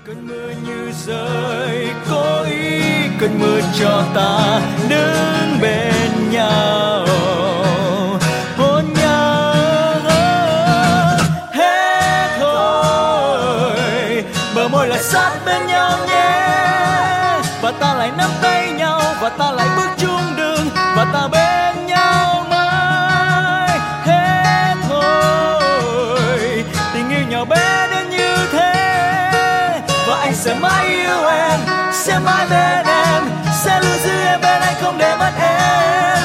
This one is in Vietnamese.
Cơn mưa như rơi có ý, cơn mưa cho ta đứng bên nhau, hôn nhau hết thôi. Bờ môi lại sát bên nhau nhé, và ta lại nắm tay nhau, và ta lại bước chung đường, và ta bên nhau mãi hết thôi. Tình yêu nhỏ bé đến như thế, và anh sẽ mãi yêu em, sẽ mãi bên em, sẽ luôn giữ em bên anh không để mất em.